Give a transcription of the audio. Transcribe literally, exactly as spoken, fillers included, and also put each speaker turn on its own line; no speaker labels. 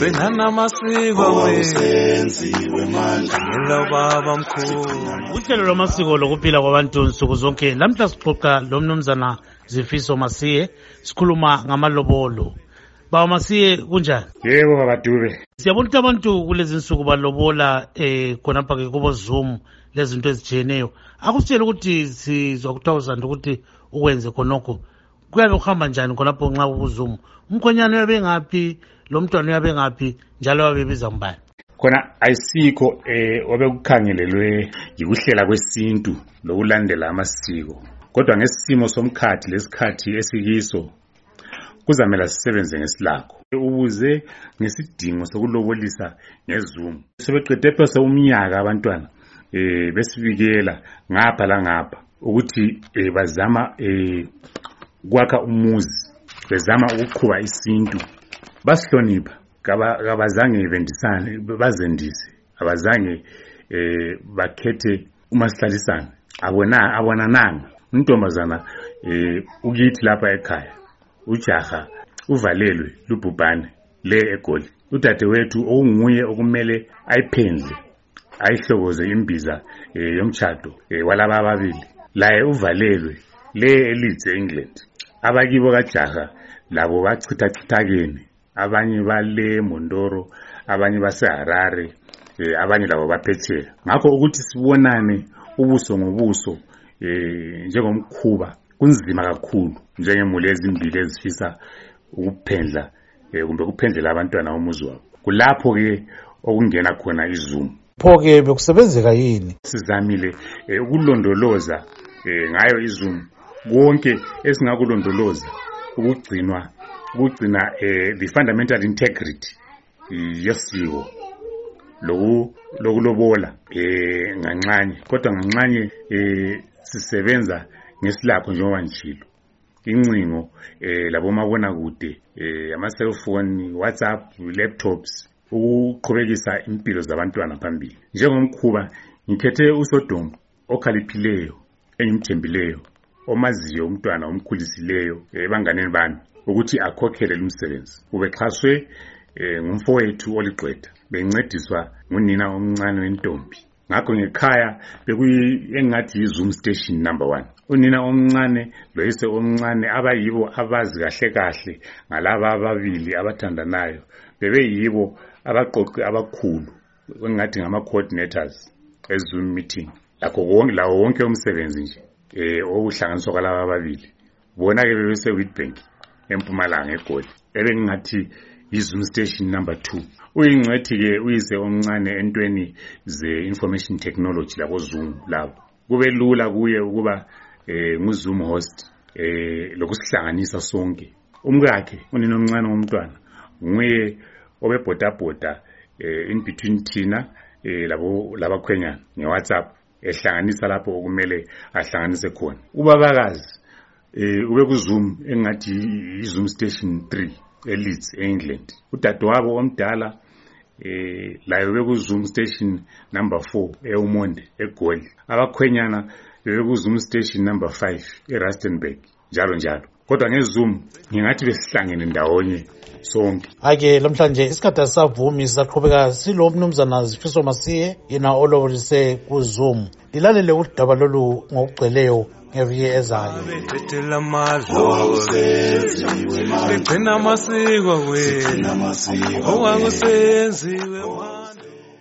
gcina amasiko
wenziwe manje
ngelo baba mkhulu.
Uhlelo lwamasiko lokuphila kwabantu nsuku zonke lamhla sixoxa lo mnumzana Zifiso Masiye sikhuluma ngamalobolo. Baba Masiye kunjani?
Yebo baba Dube.
Siyabona ukuthi abantu kulezi nsuku balobola eh khonapha ke kubo Zoom lezinto ezijiyeneyo. Akusitshela ukuthi sizwa kuthawuzana ukuthi ukwenze khonokho. Kuyabe kuhamba njani khonapho nxa ku Zoom? Umkhonyane uyabe ngaphi, lo mntwana uyabe ngaphi, njalo wabebiza ngubani?
Khona ayisikho eh obekukhangelelwe yikuhlela kwesintu lokulandela amasiko. Kodwa ngesimo somkhathi lesikhathi esikiso kuzamela sisebenze ngesilakho ubuze ngesidingo sokulobolisa ngeZoom. Sebeqede phose umnyaka abantwana eh besibikela ngapha la ngapha ukuthi eh bazama eh kwakha umuzi, bezama ukuqhuba isintu, basihlonipha kabazange bendisane bazendise, abazange eh bakhethe umasihlalisana abona abonananga untombazana eh ukithi lapha ekhaya ujaha uvalelwe lubhubhane le eGoli. Udadewethu okunguye okumele ayiphendle ayihlokoze imbiza eh, yomtchado eh, walaba ababili laye uvalelwe le eLeeds eEngland. Abakibo kajaha labo bachitha chithakene, abanye bale Mondoro, abanye baseHarare, eh, abanye labo baphetsheya. Ngakho ukuthi sibonane ubuso ngobuso eh njengomkhuba kunzima kakhulu njengemuli ezimbili ezifisa ukuphendla eh kumbe ukuphendlela abantwana umuzi wabo. Kulapho ke okungena khona iZoom.
Pho ke bekusebenzeka yini?
Sizamile eh, ukulondoloza eh, ngayo iZoom konke esingakulondoloza ukugcinwa ukugcina eh, the fundamental integrity yesiko lo lokulobola eh nganxanye. Kodwa nganxanye eh sisebenza ngesilapho njengoba njilo incingo eh labomabona kude eh ama cellphone, WhatsApp, laptops ukuqhubekisa impilo zabantwana phambili. Njengomkhuba ngikhethe uSodoma okhaliphileyo engimthembileyo omaziyo umntwana omkhulisileyo ebanganeni bami ukuthi akhokhele lumsebenzi. Ubexhaswe eh ngumfowethu oliqeda bencediswa ngunina omncane wentombi. Ngakho ngekhaya bekuyi engathi yiZoom station number one. Unina omncane loyise omncane abayibo abazi kahle kahle ngalaba ababili abathandanayo bebe yibo abaqoqi abakhulu engathi ngama coordinators eZoom meeting. Lakho konke lawo wonke umsebenzi nje eh okuhlanganiswa kwalaba ababili bona ke bebese Witbank eMpumalanga eGoli ebengathi yiZoom station number two. Uyingcwethi ke uyise omncane entweni ze information technology labo Zoom labo kube lula kuye ukuba eh nguZoom host eh lokusihlanganisa sonke. Umkakhe unina omncane womntwana nguye obebhodabhoda eh in between thina eh labo labakhwenyana ngeWhatsApp ehlanganisa lapho okumele ahlanganise khona. Ubabakazi eh ube ku Zoom engathi iZoom station three eLeeds eEngland. Udadewabo omdala eh laye ube ku Zoom station number four eUmonde eGoli. Abakhwenyana bebe ku Zoom station number five eRustenburg njalo njalo. Kodwa ngeZoom ngingathi besihlangene ndawonye sonke.
Ake lamhlanje isikhathi asavumi sizaqhubeka silo mnumzana Zifiso Masiye yena olobolise ku Zoom. Lilalele udaba lolu ngokugcweleyo ngeviki ezayo.
Bethela amadlozi begcina amasiko wethu. Owakusenziwe manje.